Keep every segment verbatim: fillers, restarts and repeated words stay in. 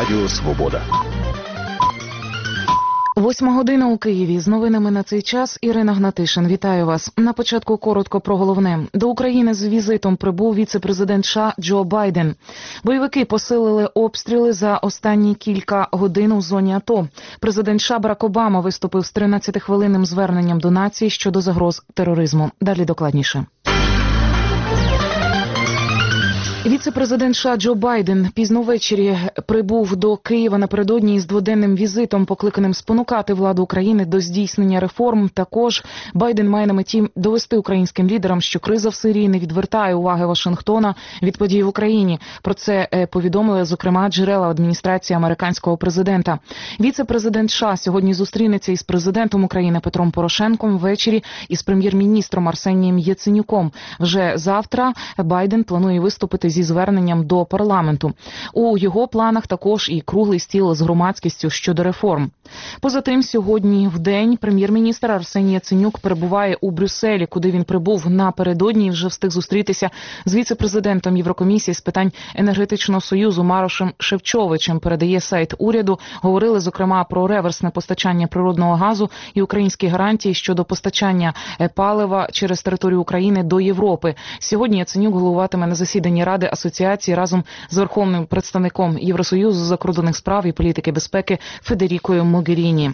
Радіо Свобода. Восьма година у Києві. З новинами на цей час Ірина Гнатишин. Вітаю вас. На початку коротко про головне. До України з візитом прибув віце-президент США Джо Байден. Бойовики посилили обстріли за останні кілька годин у зоні АТО. Президент США Барак Обама виступив з тринадцятихвилинним зверненням до нації щодо загроз тероризму. Далі докладніше. Віце-президент США Джо Байден пізно ввечері прибув до Києва напередодні із дводенним візитом, покликаним спонукати владу України до здійснення реформ. Також Байден має на меті довести українським лідерам, що криза в Сирії не відвертає уваги Вашингтона від подій в Україні. Про це повідомили, зокрема, джерела адміністрації американського президента. Віце-президент США сьогодні зустрінеться із президентом України Петром Порошенком ввечері із прем'єр-міністром Арсенієм Яценюком. Вже завтра Байден планує виступити зі зверненням до парламенту. У його планах також і круглий стіл з громадськістю щодо реформ. Поза тим, сьогодні в день прем'єр-міністр Арсеній Яценюк перебуває у Брюсселі, куди він прибув напередодні і вже встиг зустрітися з віце-президентом Єврокомісії з питань енергетичного союзу Марошем Шевчовичем, передає сайт уряду. Говорили, зокрема, про реверсне постачання природного газу і українські гарантії щодо постачання палива через територію України до Європи. Сьогодні Яценюк головуватиме на засіданні Ради асоціації разом з верховним представником Євросоюзу з закордонних справ і політики безпеки Федерікою Могеріні.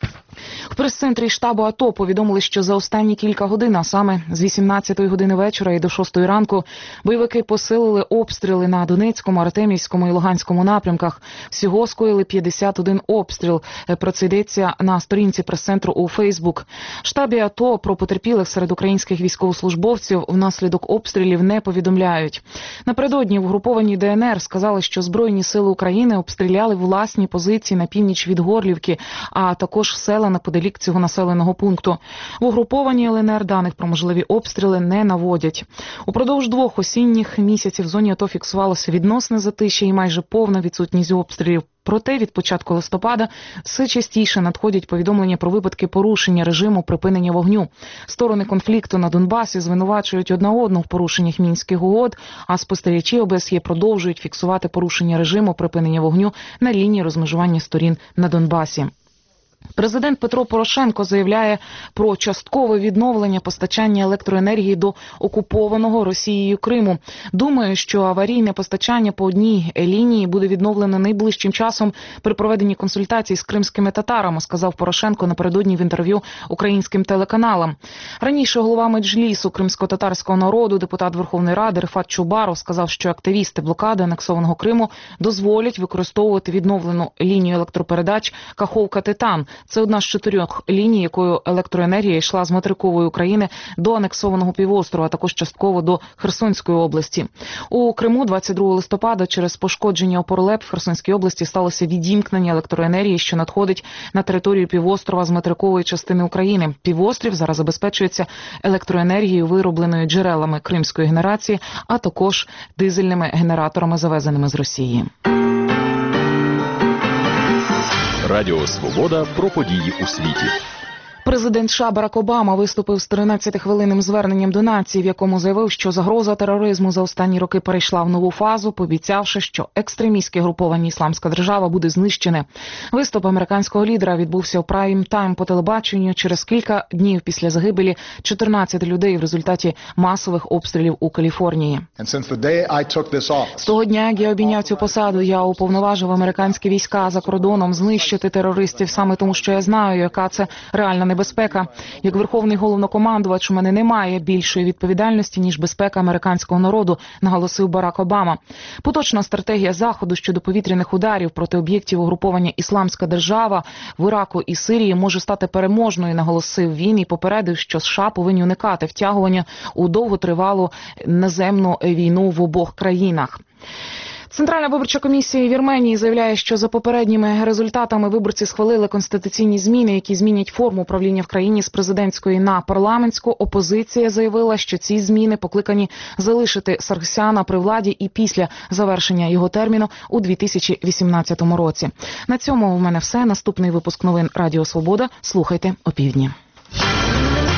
В прес-центрі штабу АТО повідомили, що за останні кілька годин, а саме з вісімнадцятої години вечора і до шостої ранку, бойовики посилили обстріли на Донецькому, Артемівському і Луганському напрямках. Всього скоїли п'ятдесят один обстріл. Про це йдеться на сторінці прес-центру у Фейсбук. В штабі АТО про потерпілих серед українських військовослужбовців внаслідок обстрілів не повідомляють. Напередодні в угрупованій ДНР сказали, що Збройні сили України обстріляли власні позиції на північ від Горлівки, а також села неподалік цього населеного пункту. В угрупованій ЛНР даних про можливі обстріли не наводять. Упродовж двох осінніх місяців в зоні АТО фіксувалося відносне затишя і майже повна відсутність обстрілів. Проте від початку листопада все частіше надходять повідомлення про випадки порушення режиму припинення вогню. Сторони конфлікту на Донбасі звинувачують одна одну в порушеннях Мінських угод, а спостерігачі ОБСЄ продовжують фіксувати порушення режиму припинення вогню на лінії розмежування сторін на Донбасі. Президент Петро Порошенко заявляє про часткове відновлення постачання електроенергії до окупованого Росією Криму. Думаю, що аварійне постачання по одній лінії буде відновлено найближчим часом при проведенні консультацій з кримськими татарами, сказав Порошенко напередодні в інтерв'ю українським телеканалам. Раніше голова Меджлісу кримсько-татарського народу, депутат Верховної Ради Рифат Чубаров сказав, що активісти блокади анексованого Криму дозволять використовувати відновлену лінію електропередач Каховка-Титан. Це одна з чотирьох ліній, якою електроенергія йшла з материкової України до анексованого півострова, а також частково до Херсонської області. У Криму двадцять другого листопада через пошкодження опор ЛЕП в Херсонській області сталося відімкнення електроенергії, що надходить на територію півострова з материкової частини України. Півострів зараз забезпечується електроенергією, виробленою джерелами кримської генерації, а також дизельними генераторами, завезеними з Росії. Радіо Свобода про події у світі. Президент США Барак Обама виступив з тринадцятихвилинним зверненням до нації, в якому заявив, що загроза тероризму за останні роки перейшла в нову фазу, пообіцявши, що екстремістське груповання «Ісламська держава» буде знищене. Виступ американського лідера відбувся у прайм-тайм по телебаченню через кілька днів після загибелі чотирнадцяти людей в результаті масових обстрілів у Каліфорнії. З того дня, як я обійняв цю посаду, я уповноважив американські війська за кордоном знищити терористів саме тому, що я знаю, яка це реальна небезпека. Як верховний головнокомандувач у мене немає більшої відповідальності, ніж безпека американського народу, наголосив Барак Обама. Поточна стратегія Заходу щодо повітряних ударів проти об'єктів угруповання «Ісламська держава» в Іраку і Сирії може стати переможною, наголосив він і попередив, що США повинні уникати втягування у довготривалу наземну війну в обох країнах. Центральна виборча комісія Вірменії заявляє, що за попередніми результатами виборці схвалили конституційні зміни, які змінять форму управління в країні з президентської на парламентську. Опозиція заявила, що ці зміни покликані залишити Саргсяна при владі і після завершення його терміну у дві тисячі вісімнадцятому році. На цьому у мене все. Наступний випуск новин Радіо Свобода. Слухайте опівдні.